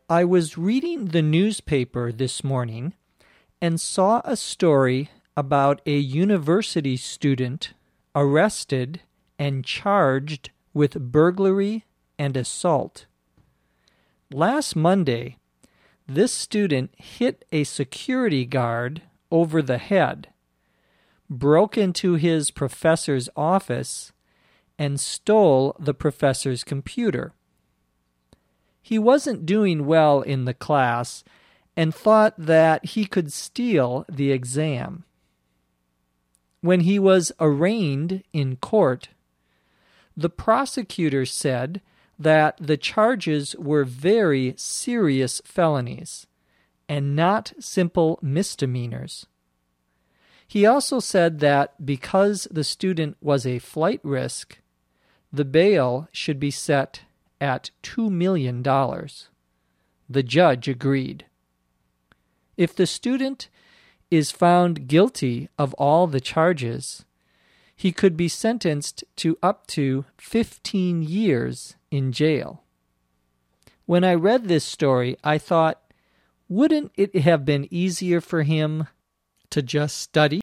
I was reading the newspaper this morning and saw a story about a university student arrested and charged with burglary and assault. Last Monday, this student hit a security guard over the head, broke into his professor's office, and stole the professor's computer. He wasn't doing well in the class and thought that he could steal the exam. When he was arraigned in court, the prosecutor said that the charges were very serious felonies and not simple misdemeanors. He also said that because the student was a flight risk, the bail should be set at $2 million. The judge agreed. If the student is found guilty of all the charges, he could be sentenced to up to 15 years in jail. When I read this story, I thought, wouldn't it have been easier for him to just study